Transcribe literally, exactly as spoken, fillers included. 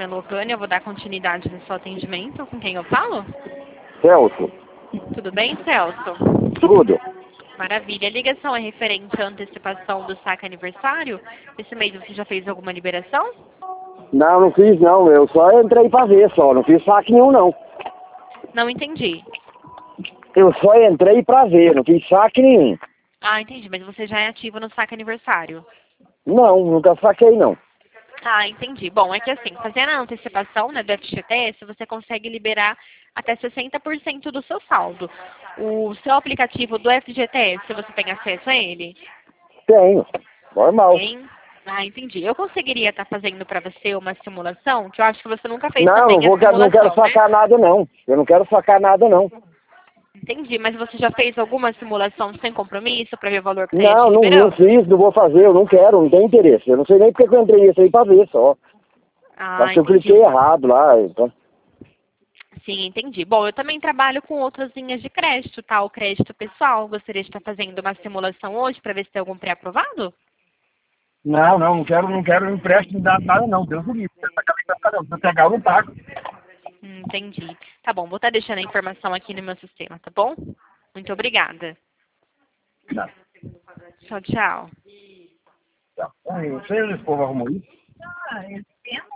Fazenda Locânia, eu vou dar continuidade no seu atendimento. Com quem eu falo? Celso. Tudo bem, Celso? Tudo. Maravilha. A ligação é referente à antecipação do saque aniversário? Esse mês você já fez alguma liberação? Não, não fiz não. Eu só entrei pra ver só. Não fiz saque nenhum não. Não entendi. Eu só entrei pra ver. Não fiz saque nenhum. Ah, entendi. Mas você já é ativo no saque aniversário? Não, nunca saquei não. Ah, entendi. Bom, é que assim, fazendo a antecipação, né, do F G T S, você consegue liberar até sessenta por cento do seu saldo. O seu aplicativo do F G T S, você tem acesso a ele? Tenho. Normal. Tem? Ah, entendi. Eu conseguiria estar fazendo para você uma simulação, que eu acho que você nunca fez Não, não também a vou, não quero simulação, né? sacar nada não. Eu não quero sacar nada não. Entendi, mas você já fez alguma simulação sem compromisso para ver o valor que está te Não, não, não liberando? fiz, não vou fazer, eu não quero, não tenho interesse. Eu não sei nem porque que eu entrei nisso aí pra ver só. Acho Ah, que eu entendi. cliquei errado lá. Então. Sim, entendi. Bom, eu também trabalho com outras linhas de crédito, tá? O crédito pessoal. Gostaria de estar fazendo uma simulação hoje para ver se tem algum pré-aprovado? Não, não, não quero, não quero empréstimo de nada não, Deus me livre. Se eu pegar, eu não pago. Hum, entendi. Tá bom, vou estar deixando a informação aqui no meu sistema, tá bom? Muito obrigada. Não, Tchau, tchau. não. Não sei se o povo arrumou isso.